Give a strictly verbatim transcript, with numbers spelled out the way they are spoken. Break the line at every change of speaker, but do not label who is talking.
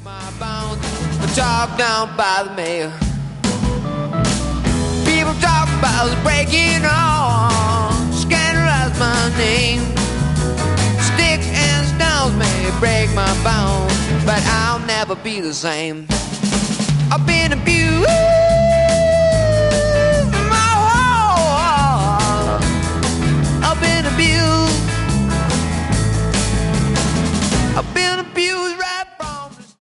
My bones were talked down by the mayor. People talk about breaking on, scandalize my name. Sticks and stones may break my bones, but I'll never be the same. I've been abused.